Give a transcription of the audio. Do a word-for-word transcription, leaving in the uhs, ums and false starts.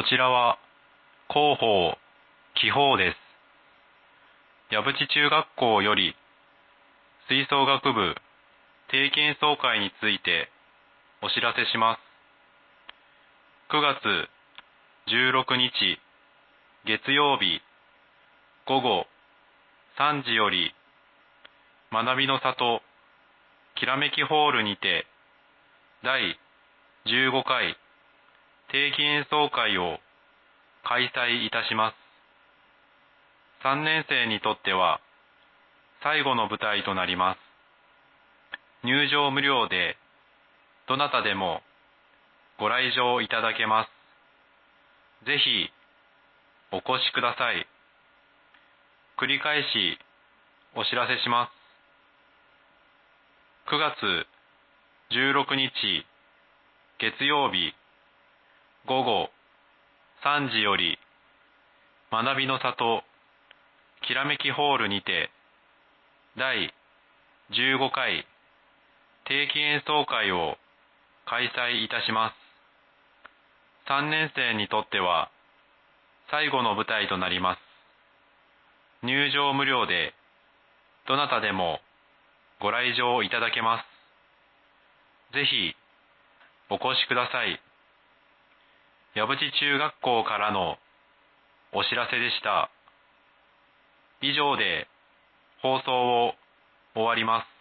こちらは広報、気泡です。矢淵中学校より吹奏楽部定期演奏会についてお知らせします。くがつじゅうろくにち月曜日ごごさんじより学びの里きらめきホールにてだいじゅうごかい定期演奏会を開催いたします。さんねん生にとっては最後の舞台となります。入場無料でどなたでもご来場いただけます。ぜひお越しください。繰り返しお知らせします。くがつじゅうろくにち月曜日ごごさんじより学びの里きらめきホールにてだいじゅうごかい定期演奏会を開催いたします。さんねん生にとっては最後の舞台となります。入場無料でどなたでもご来場いただけます。ぜひお越しください。矢淵中学校からのお知らせでした。以上で放送を終わります。